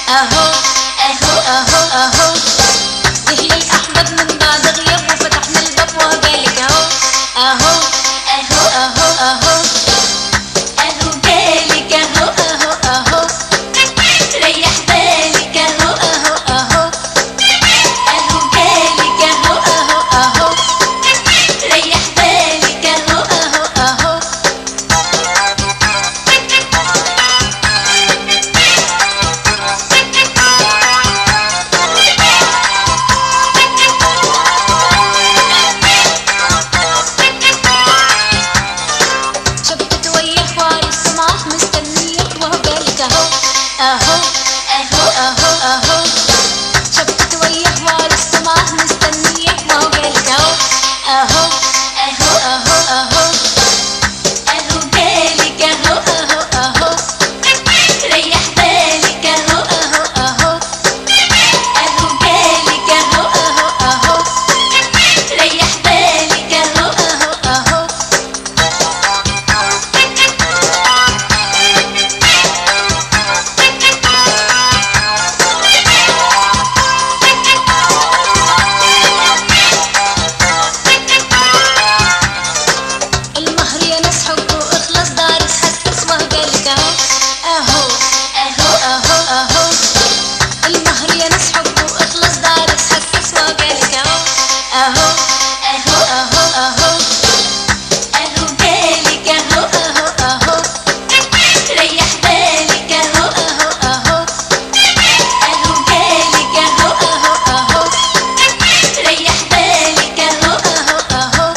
اهو اهو اهو اهو جه الاحباب من بعد غياب وفتحنا الباب وجالك اهو اهو اهو اهو اهو اهو جالك اهو اهو اهو ريح بالك اهو اهو اهو اهو جالك اهو اهو اهو ريح بالك اهو اهو اهو اهو اهو اهو اهو شبكت وياه وعرس معاه مستنيك ما هو جالك اهو اهو اهو اهو اهو اهو جالك اهو اهو اهو ريح بالك اهو اهو اهو اهو جالك اهو اهو اهو ريح بالك اهو اهو اهو المهر يا ناس حب واخلص ده عرس حسس وجالك اهو اهو اهو اهو اهو اهو جالك اهو اهو اهو ريح بالك اهو اهو اهو اهو جالك اهو اهو اهو ريح بالك اهو اهو اهو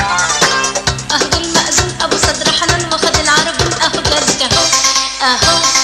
اهو